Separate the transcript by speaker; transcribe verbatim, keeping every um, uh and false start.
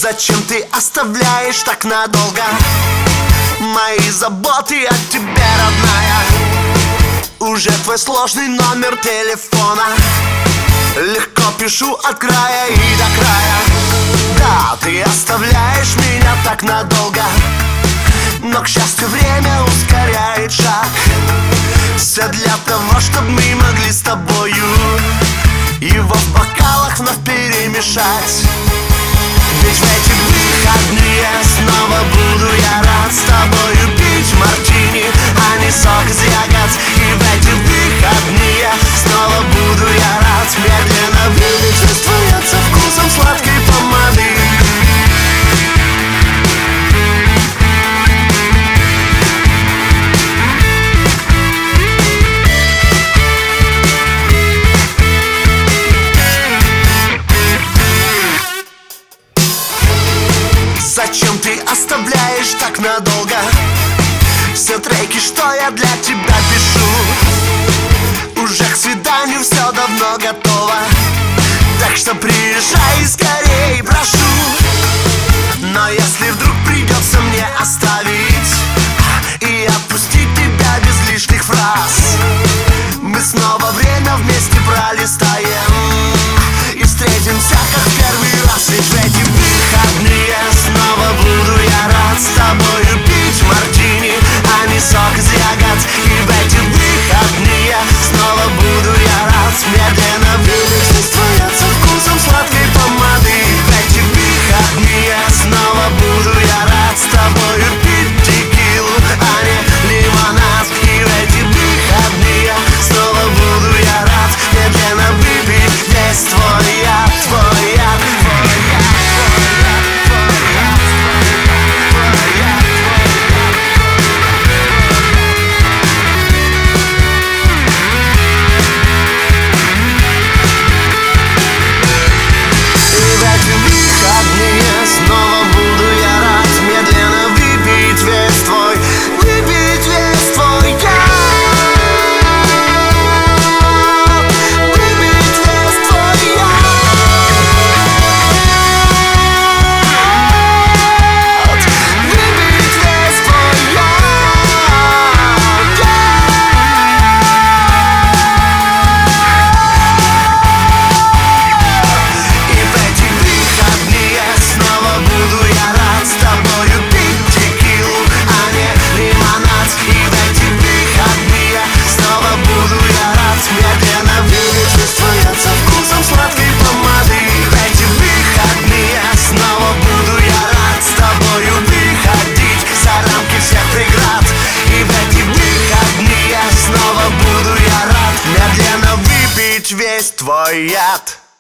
Speaker 1: Зачем ты оставляешь так надолго мои заботы от тебя, родная? Уже твой сложный номер телефона легко пишу от края и до края. Да, ты оставляешь меня так надолго, но, к счастью, время ускоряет шаг. Все для того, чтобы мы могли с тобою его в бокалах вновь перемешать. Ведь в эти выходные снова буду я рад с тобою пить мартини, а не сок из ягод. И в эти выходные снова буду я рад медленно выпить весь со вкусом сладкой помады. Зачем ты оставляешь так надолго все треки, что я для тебя пишу? Уже к свиданию все давно готово, так что приезжай скорей, прошу. Но если вдруг придется мне оставить и отпустить тебя без лишних фраз, мы снова время вместе пролистаем и встретимся как в первый раз. Ведь в эти выходные снова буду я рад с тобою пить мартини, а не сок из ягод. И в эти выходные снова буду я рад медленно выпить твоя со вкусом сладкой помады. В эти выходные снова буду я рад с тобою пить текилу, а не лимонад. И в эти выходные снова буду я рад медленно выпить весь твой яд, твой яд, твой яд. Снова буду я рад медленно выпить весь твой, выпить весь твой яд, выпить весь твой яд, выпить весь твой яд. И в эти выходные снова буду я рад с тобою пить текилу, а не лимонад. И в эти выходные снова буду я рад медленно выпить весь твой яд со вкусом сладкой помады. И в эти выходные снова буду я рад с тобою выходить за рамки всех преград. И в эти выходные снова буду я рад медленно выпить весь твой яд.